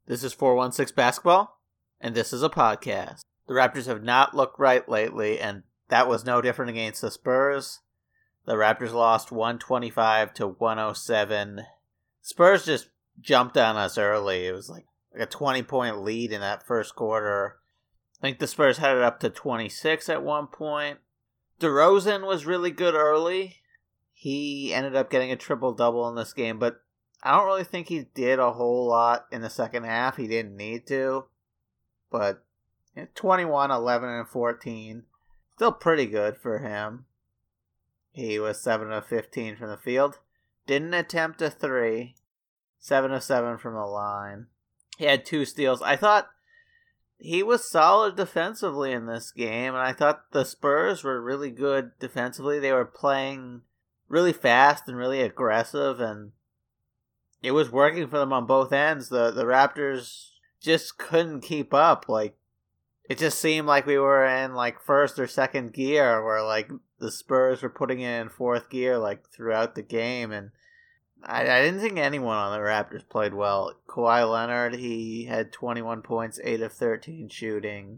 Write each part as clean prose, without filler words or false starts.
This is 416 Basketball, and this is a podcast. The Raptors have not looked right lately, and that was no different against the Spurs. The Raptors lost 125 to 107. Spurs just jumped on us early. It was like a 20-point lead in that first quarter. I think the Spurs had it up to 26 at one point. DeRozan was really good early. He ended up getting a triple-double in this game, but I don't really think he did a whole lot in the second half. He didn't need to. But 21, 11, and 14. Still pretty good for him. He was 7 of 15 from the field. Didn't attempt a 3. 7 of 7 from the line. He had 2 steals. I thought he was solid defensively in this game, and I thought the Spurs were really good defensively. They were playing really fast and really aggressive, and it was working for them on both ends. The Raptors just couldn't keep up. Like, it just seemed like we were in like first or second gear, where like the Spurs were putting it in fourth gear like throughout the game, and I didn't think anyone on the Raptors played well. Kawhi Leonard, he had 21 points, 8 of 13 shooting,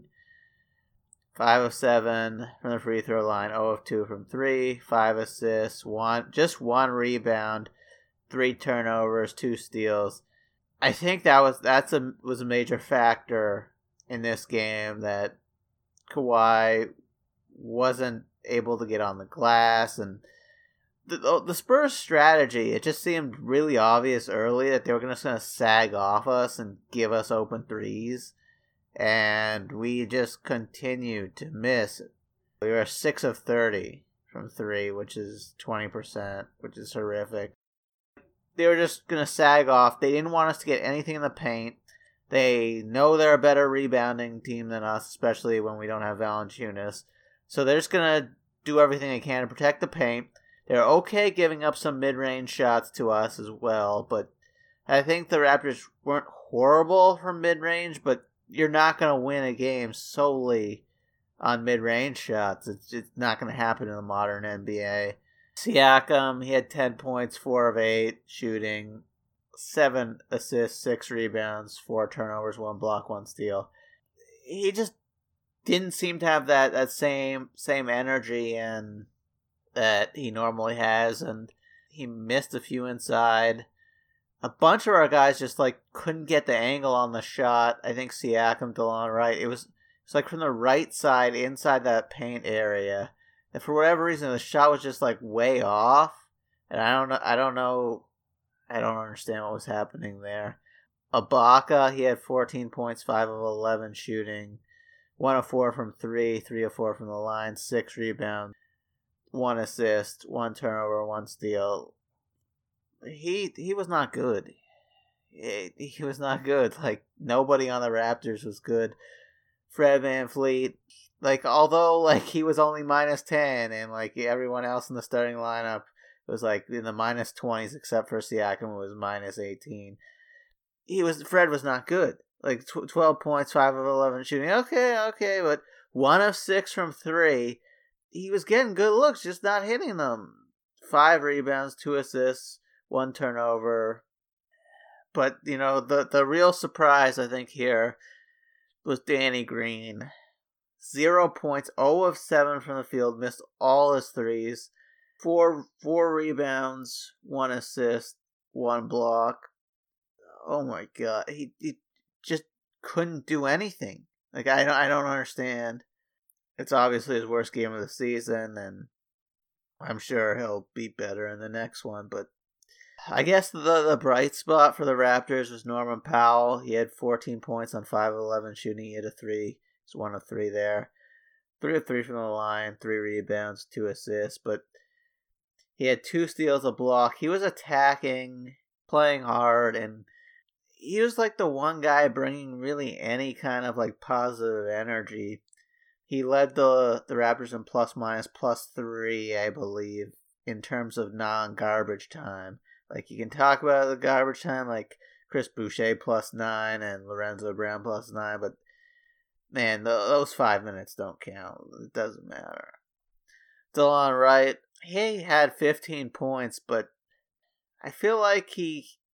5 of 7 from the free throw line, 0 of 2 from 3, 5 assists, just one rebound, 3 turnovers, 2 steals. I think that was a major factor in this game, that Kawhi wasn't able to get on the glass, and the Spurs strategy, it just seemed really obvious early that they were just going to sag off us and give us open threes, and we just continued to miss. We were 6 of 30 from 3, which is 20%, which is horrific. They were just going to sag off. They didn't want us to get anything in the paint. They know they're a better rebounding team than us, especially when we don't have Valanciunas. So they're just going to do everything they can to protect the paint. They're okay giving up some mid-range shots to us as well, but I think the Raptors weren't horrible from mid-range, but you're not going to win a game solely on mid-range shots. It's just not going to happen in the modern NBA. Siakam, he had 10 points, 4 of 8 shooting, 7 assists, 6 rebounds, 4 turnovers, 1 block, 1 steal. He just didn't seem to have that same energy and that he normally has, and he missed a few inside. A bunch of our guys just like couldn't get the angle on the shot. I think Siakam, DeLon Wright, it was like from the right side inside that paint area, and for whatever reason the shot was just like way off, and I don't understand what was happening there. Ibaka, he had 14 points, 5 of 11 shooting, 1 of 4 from 3, 3 of 4 from the line, 6 rebounds, 1 assist, 1 turnover, 1 steal. He was not good. He was not good. Like, nobody on the Raptors was good. Fred VanVleet, like, although like he was only minus 10, and like everyone else in the starting lineup was like in the minus 20s, except for Siakam, who was minus 18. Fred was not good. Like 12 points, 5 of 11 shooting. Okay, but 1 of 6 from 3. He was getting good looks, just not hitting them. 5 rebounds, 2 assists, 1 turnover. But, you know, the real surprise, I think, here was Danny Green. 0 points, 0 of 7 from the field, missed all his threes. 4 rebounds, 1 assist, 1 block. Oh my god, he just couldn't do anything. Like, I don't understand. It's obviously his worst game of the season, and I'm sure he'll be better in the next one. But I guess the bright spot for the Raptors was Norman Powell. He had 14 points on 5 of 11 shooting. He hit a 3. He's 1 of 3 there. 3 of 3 from the line, 3 rebounds, 2 assists. But he had 2 steals, a block. He was attacking, playing hard, and he was like the one guy bringing really any kind of like positive energy. He led the Raptors in +/-+3, I believe, in terms of non-garbage time. Like, you can talk about the garbage time, like Chris Boucher +9 and Lorenzo Brown +9, but man, those 5 minutes don't count. It doesn't matter. DeLon Wright, he had 15 points, but I feel like he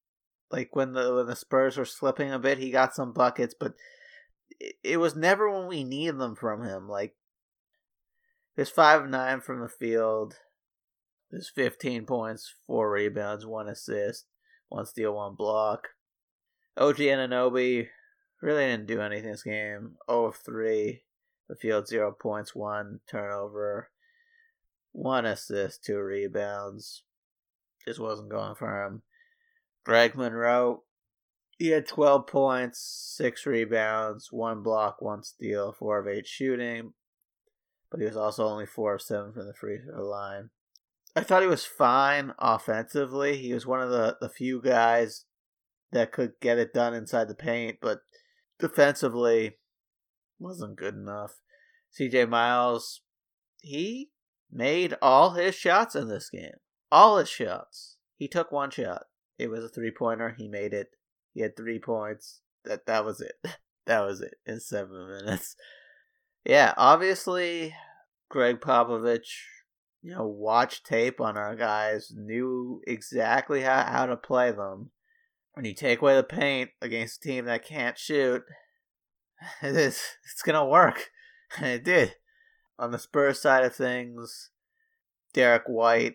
Like when the Spurs were slipping a bit, he got some buckets, but it was never when we needed them from him. Like, there's 5 of 9 from the field. There's 15 points, 4 rebounds, 1 assist, 1 steal, 1 block. OG Anunoby really didn't do anything this game. 0 of 3. The field, 0 points, 1 turnover, 1 assist, 2 rebounds. Just wasn't going for him. Greg Monroe, he had 12 points, 6 rebounds, 1 block, 1 steal, 4 of 8 shooting. But he was also only 4 of 7 from the free throw line. I thought he was fine offensively. He was one of the few guys that could get it done inside the paint, but defensively wasn't good enough. CJ Miles, he made all his shots in this game. All his shots. He took 1 shot. It was a 3-pointer. He made it. He had 3 points. That was it. That was it in 7 minutes. Yeah, obviously, Greg Popovich, watched tape on our guys, knew exactly how to play them. When you take away the paint against a team that can't shoot, it's going to work. And it did. On the Spurs side of things, Derek White,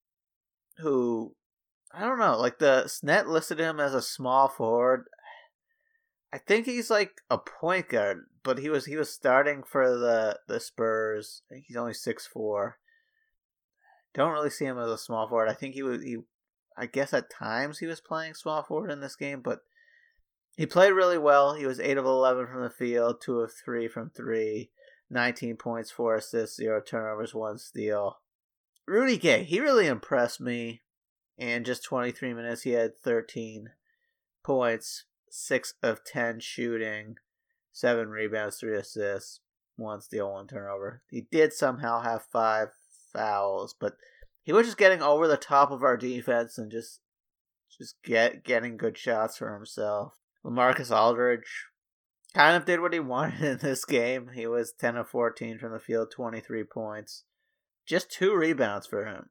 who, I don't know, like the SNET listed him as a small forward. I think he's like a point guard, but he was starting for the Spurs. I think he's only 6'4". Don't really see him as a small forward. I think I guess at times he was playing small forward in this game, but he played really well. He was 8 of 11 from the field, 2 of 3 from 3, 19 points, 4 assists, 0 turnovers, 1 steal. Rudy Gay, he really impressed me. In just 23 minutes, he had 13 points, 6 of 10 shooting, 7 rebounds, 3 assists, 1 steal, 1 turnover. He did somehow have 5 fouls, but he was just getting over the top of our defense and just getting good shots for himself. LaMarcus Aldridge kind of did what he wanted in this game. He was 10 of 14 from the field, 23 points. Just 2 rebounds for him.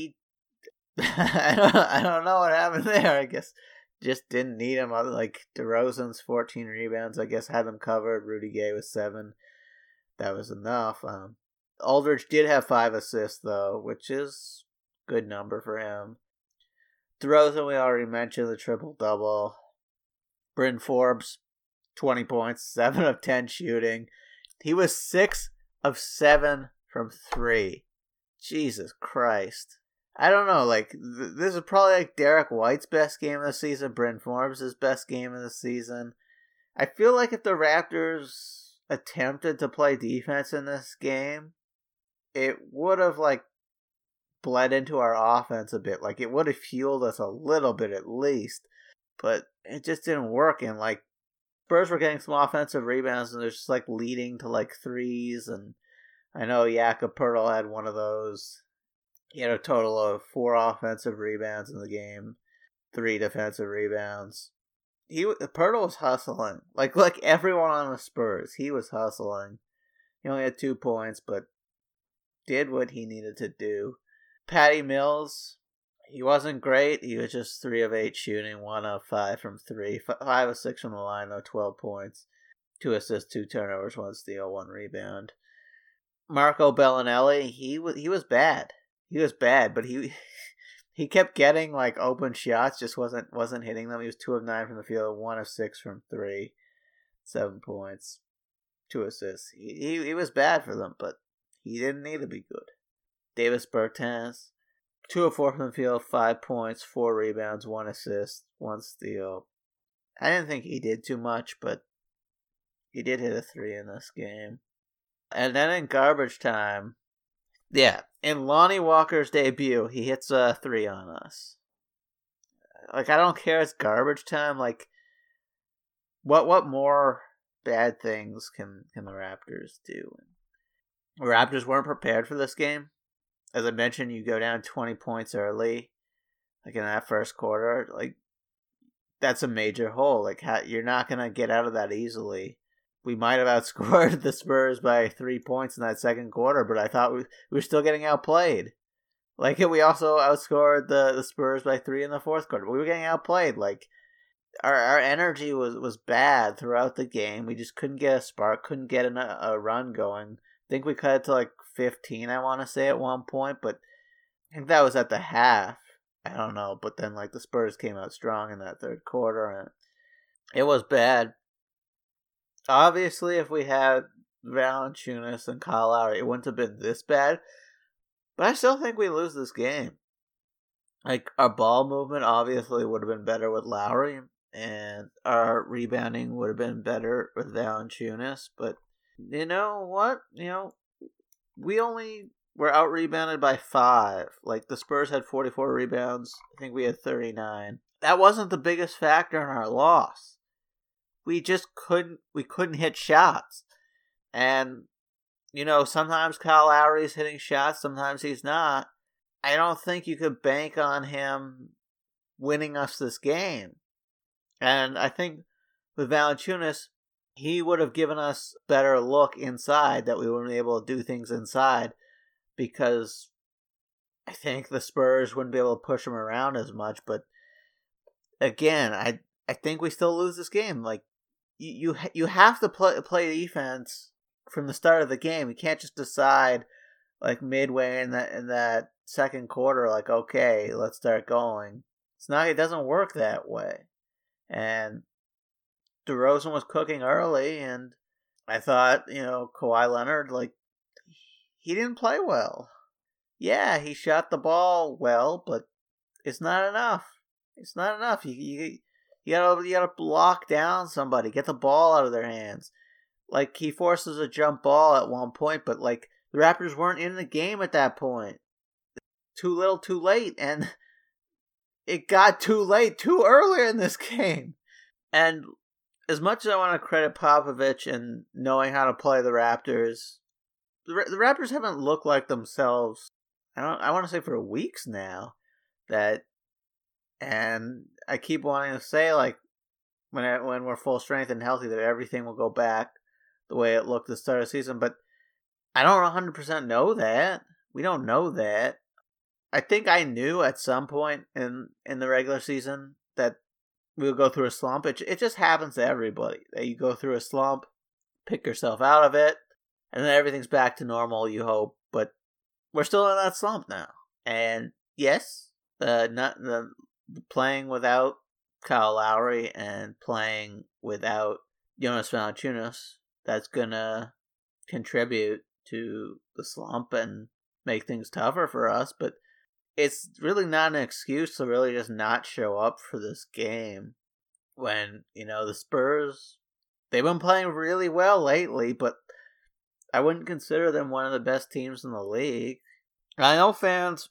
I don't know what happened there. I guess just didn't need him. Like DeRozan's 14 rebounds, I guess, had them covered. Rudy Gay was 7. That was enough. Aldridge did have 5 assists, though, which is a good number for him. DeRozan, we already mentioned the triple-double. Bryn Forbes, 20 points, 7 of 10 shooting. He was 6 of 7 from 3. Jesus Christ. I don't know, like, this is probably like Derek White's best game of the season, Bryn Forbes' best game of the season. I feel like if the Raptors attempted to play defense in this game, it would have, like, bled into our offense a bit. Like, it would have fueled us a little bit at least. But it just didn't work. And, like, Spurs were getting some offensive rebounds, and they're just, like, leading to, like, threes. And I know Jakob Poeltl had one of those. He had a total of 4 offensive rebounds in the game, 3 defensive rebounds. Poeltl was hustling. Like everyone on the Spurs, he was hustling. He only had 2 points, but did what he needed to do. Patty Mills, he wasn't great. He was just 3 of 8 shooting, 1 of 5 from 3, 5 of 6 from the line, though, 12 points, 2 assists, 2 turnovers, 1 steal, 1 rebound. Marco Bellinelli, he was bad. He was bad, but he kept getting like open shots, just wasn't hitting them. He was 2 of 9 from the field, 1 of 6 from 3, 7 points, 2 assists. He was bad for them, but he didn't need to be good. Davis Bertans, 2 of 4 from the field, 5 points, 4 rebounds, 1 assist, 1 steal. I didn't think he did too much, but he did hit a 3 in this game. And then in garbage time, yeah, in Lonnie Walker's debut, he hits a 3 on us. Like, I don't care, it's garbage time. Like, what more bad things can the Raptors do? The Raptors weren't prepared for this game. As I mentioned, you go down 20 points early, like in that first quarter. Like, that's a major hole. Like, you're not going to get out of that easily. We might have outscored the Spurs by 3 points in that second quarter, but I thought we were still getting outplayed. Like, we also outscored the Spurs by 3 in the fourth quarter. We were getting outplayed. Like, our energy was bad throughout the game. We just couldn't get a spark, couldn't get a run going. I think we cut it to like 15, I want to say, at one point, but I think that was at the half. I don't know, but then like the Spurs came out strong in that third quarter, and it was bad. Obviously, if we had Valanciunas and Kyle Lowry, it wouldn't have been this bad, but I still think we lose this game. Like, our ball movement obviously would have been better with Lowry, and our rebounding would have been better with Valanciunas, but you know what? We only were out-rebounded by 5. Like, the Spurs had 44 rebounds. I think we had 39. That wasn't the biggest factor in our loss. We just couldn't hit shots. And, sometimes Kyle Lowry's hitting shots, sometimes he's not. I don't think you could bank on him winning us this game. And I think with Valanciunas, he would have given us a better look inside, that we wouldn't be able to do things inside, because I think the Spurs wouldn't be able to push him around as much. But again, I think we still lose this game. Like, you have to play defense from the start of the game. You can't just decide like midway in that second quarter, like, okay, let's start going. It doesn't work that way. And DeRozan was cooking early, and I thought, Kawhi Leonard, like, he didn't play well. Yeah, he shot the ball well, but it's not enough. It's not enough. You gotta block down somebody, get the ball out of their hands. Like, he forces a jump ball at one point, but like, the Raptors weren't in the game at that point. Too little, too late, and it got too late too early in this game. And as much as I want to credit Popovich and knowing how to play the Raptors, the Raptors haven't looked like themselves. I want to say for weeks now. And I keep wanting to say, like, when we're full strength and healthy, that everything will go back the way it looked at the start of the season. But I don't 100% know that. We don't know that. I think I knew at some point in the regular season that we would go through a slump. It just happens to everybody. That you go through a slump, pick yourself out of it, and then everything's back to normal, you hope. But we're still in that slump now. And yes, the playing without Kyle Lowry and playing without Jonas Valanciunas, that's gonna contribute to the slump and make things tougher for us. But it's really not an excuse to really just not show up for this game when, the Spurs, they've been playing really well lately, but I wouldn't consider them one of the best teams in the league. I know fans,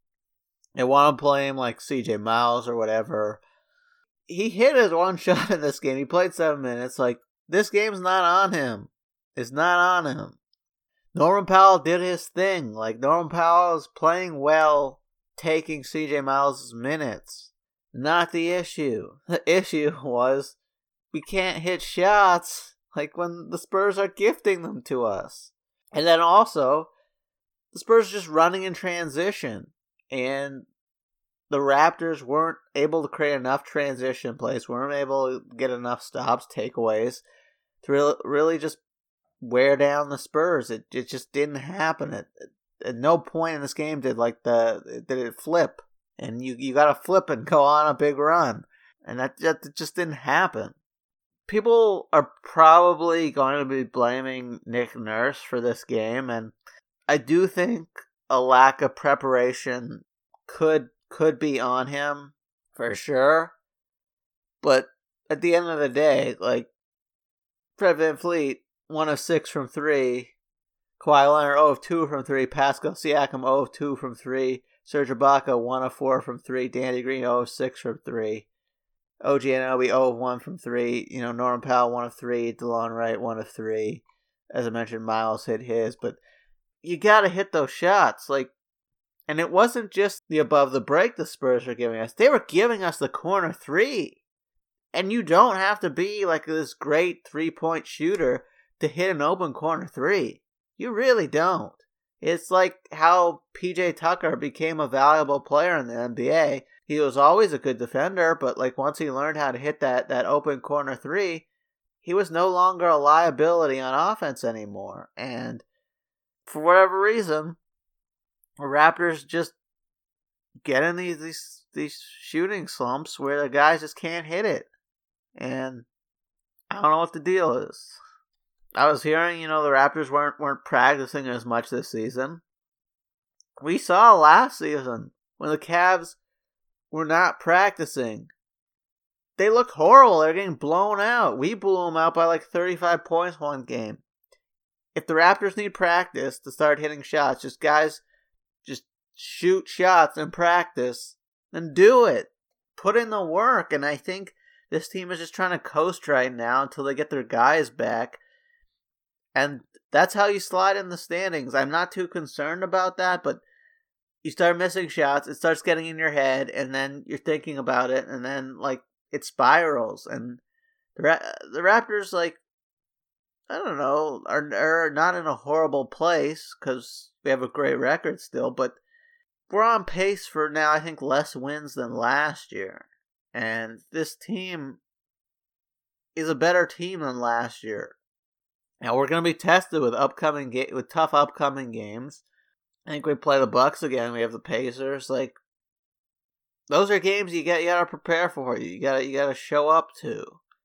they want to play him like CJ Miles or whatever. He hit his one shot in this game. He played 7 minutes. Like, this game's not on him. It's not on him. Norman Powell did his thing. Like, Norman Powell is playing well, taking CJ Miles' minutes. Not the issue. The issue was we can't hit shots like when the Spurs are gifting them to us. And then also, the Spurs are just running in transition. And the Raptors weren't able to create enough transition plays, weren't able to get enough stops, takeaways, to really just wear down the Spurs. It just didn't happen. At no point in this game did it flip. And you got to flip and go on a big run. And that just didn't happen. People are probably going to be blaming Nick Nurse for this game. And I do think a lack of preparation could be on him for sure. But at the end of the day, like, Fred VanVleet, 1 of 6 from 3. Kawhi Leonard, 0 of 2 from 3. Pascal Siakam, 0 of 2 from 3. Serge Ibaka, 1 of 4 from 3. Danny Green, 0 of 6 from 3. OG Anunoby, 0 of 1 from 3. Norman Powell, 1 of 3. DeLon Wright, 1 of 3. As I mentioned, Miles hit his. But you gotta hit those shots. Like, and it wasn't just the above the break the Spurs were giving us. They were giving us the corner 3. And you don't have to be like this great 3-point shooter to hit an open corner 3. You really don't. It's like how PJ Tucker became a valuable player in the NBA. he was always a good defender, but like once he learned how to hit that open corner three, he was no longer a liability on offense anymore. And for whatever reason, the Raptors just get in these shooting slumps where the guys just can't hit it. And I don't know what the deal is. I was hearing, the Raptors weren't practicing as much this season. We saw last season when the Cavs were not practicing. They looked horrible. They're getting blown out. We blew them out by like 35 points one game. If the Raptors need practice to start hitting shots, just shoot shots in practice, then do it. Put in the work. And I think this team is just trying to coast right now until they get their guys back. And that's how you slide in the standings. I'm not too concerned about that, but you start missing shots, it starts getting in your head, and then you're thinking about it, and then, like, it spirals. And the Raptors, like, I don't know, are not in a horrible place, because we have a great record still, but we're on pace for now, I think, less wins than last year. And this team is a better team than last year. Now, we're going to be tested with tough upcoming games. I think we play the Bucks again. We have the Pacers. Like, those are games you gotta prepare for. You gotta show up to.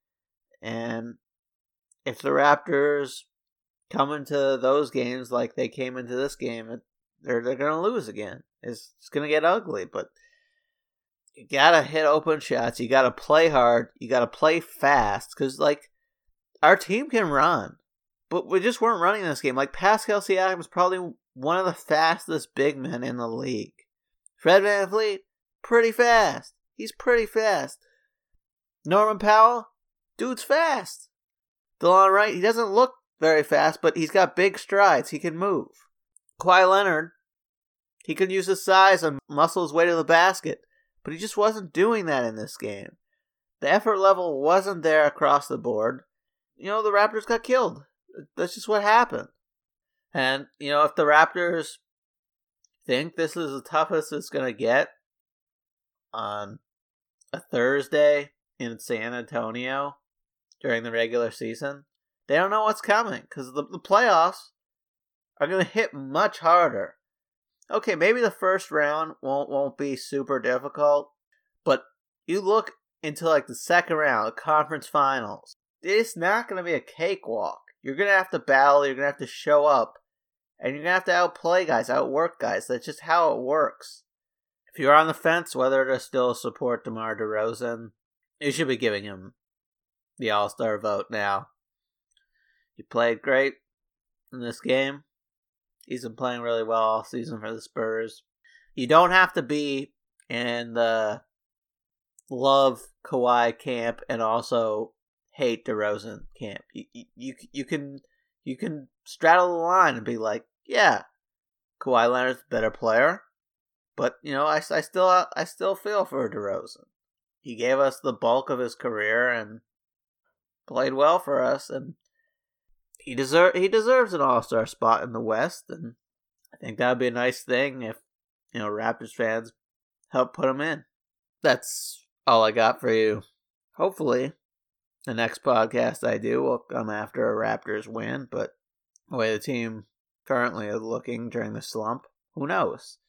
And if the Raptors come into those games like they came into this game, they're gonna lose again. It's gonna get ugly. But you gotta hit open shots. You gotta play hard. You gotta play fast. Because, like, our team can run. But we just weren't running this game. Like, Pascal Siakam was probably one of the fastest big men in the league. Fred VanVleet, pretty fast. He's pretty fast. Norman Powell, dude's fast. DeLon Wright, he doesn't look very fast, but he's got big strides. He can move. Kawhi Leonard, he could use his size and muscle his way to the basket, but he just wasn't doing that in this game. The effort level wasn't there across the board. The Raptors got killed. That's just what happened. And, if the Raptors think this is the toughest it's going to get on a Thursday in San Antonio during the regular season, they don't know what's coming, because the playoffs are going to hit much harder. Okay, maybe the first round won't be super difficult, but you look into like the second round, the conference finals, it's not going to be a cakewalk. You're going to have to battle, you're going to have to show up, and you're going to have to outplay guys, outwork guys. That's just how it works. If you're on the fence whether to still support DeMar DeRozan, you should be giving him the All-Star vote now. He played great in this game. He's been playing really well all season for the Spurs. You don't have to be in the love Kawhi camp and also hate DeRozan camp. You can straddle the line and be like, yeah, Kawhi Leonard's a better player, but I still feel for DeRozan. He gave us the bulk of his career and played well for us, and he deserves an All-Star spot in the West, and I think that would be a nice thing if Raptors fans help put him in. That's all I got for you. Hopefully the next podcast I do will come after a Raptors win, but the way the team currently is looking during the slump, who knows?